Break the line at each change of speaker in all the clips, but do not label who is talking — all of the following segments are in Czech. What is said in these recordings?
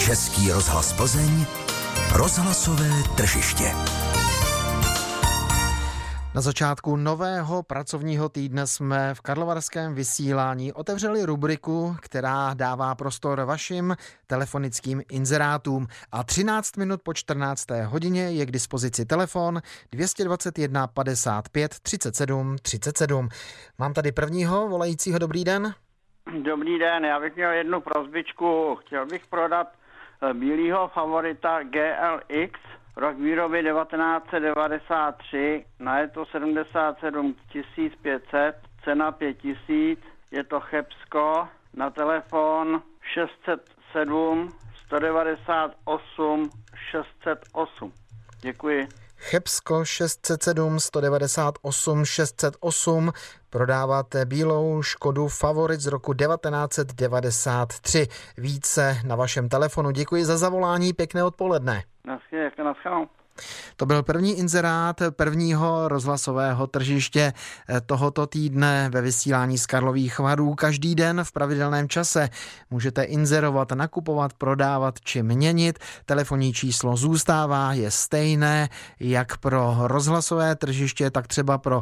Český rozhlas Plzeň, rozhlasové tržiště.
Na začátku nového pracovního týdne jsme v karlovarském vysílání otevřeli rubriku, která dává prostor vašim telefonickým inzerátům. A 13 minut po 14. hodině je k dispozici telefon 221 55 37 37. Mám tady prvního volajícího. Dobrý den.
Dobrý den, já bych měl jednu prosbičku. Chtěl bych prodat bílýho favorita GLX, rok výroby 1993, na je to 77 500, cena 5 000, je to Chebsko, na telefon 607 198 608. Děkuji.
Chebsko 607 198 608. Prodáváte bílou Škodu Favorit z roku 1993. Více na vašem telefonu. Děkuji za zavolání, pěkné odpoledne.
Naschledanou.
To byl první inzerát prvního rozhlasového tržiště tohoto týdne ve vysílání z Karlových Varů. Každý den v pravidelném čase můžete inzerovat, nakupovat, prodávat či měnit. Telefonní číslo zůstává, je stejné jak pro rozhlasové tržiště, tak třeba pro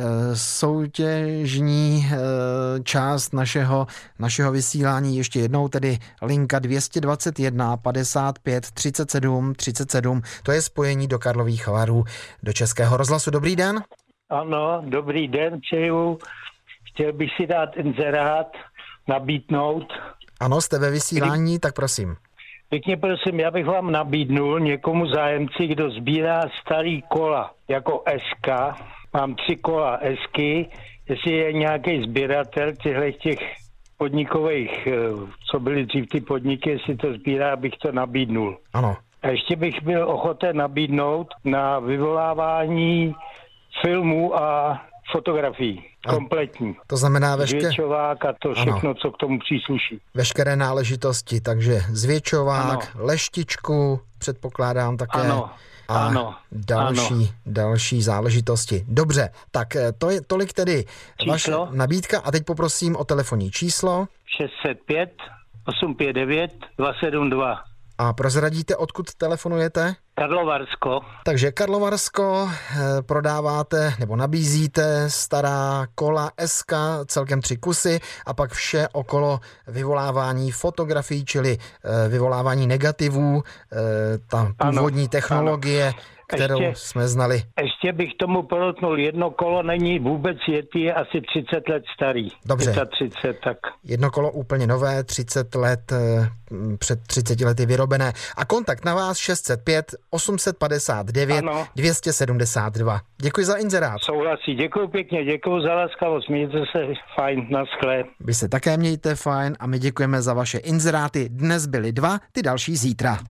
soutěžní část našeho vysílání. Ještě jednou tedy linka 221 55 37 37. To je spojení do Karlových Varů, do Českého rozhlasu. Dobrý den.
Ano, dobrý den, přeju. Chtěl bych si dát inzerát, nabídnout.
Ano, jste ve vysílání, tak prosím.
Pěkně prosím, já bych vám nabídnul někomu zájemci, kdo sbírá starý kola, jako SK. Mám 3 kola SK, jestli je nějaký sběratel těch podnikových, co byly dřív ty podniky, jestli to sbírá, abych to nabídnul.
Ano.
A ještě bych byl ochoten nabídnout na vyvolávání filmů a fotografií. Kompletní.
To znamená
zvětšovák a to všechno, ano, co k tomu přísluší.
Veškeré náležitosti, takže zvětšovák, ano, leštičku, předpokládám také.
Ano.
A další záležitosti. Dobře, tak to je tolik tedy vaše nabídka a teď poprosím o telefonní číslo.
605 859 272.
A prozradíte, odkud telefonujete?
Karlovarsko.
Takže Karlovarsko, prodáváte nebo nabízíte stará kola SK, celkem 3 kusy a pak vše okolo vyvolávání fotografií, čili vyvolávání negativů, ta původní technologie, kterou jsme znali.
Ještě bych tomu podotknul, jedno kolo není vůbec jetý, je asi 30 let starý.
Dobře.
30, tak.
Jedno kolo úplně nové, 30 let, před 30 lety vyrobené. A kontakt na vás 605 859 ano. 272. Děkuji za inzerát.
Souhlasí, děkuji pěkně, děkuji za laskavost, mějte se fajn, naschle.
Vy se také mějte fajn a my děkujeme za vaše inzeráty. Dnes byly 2, ty další zítra.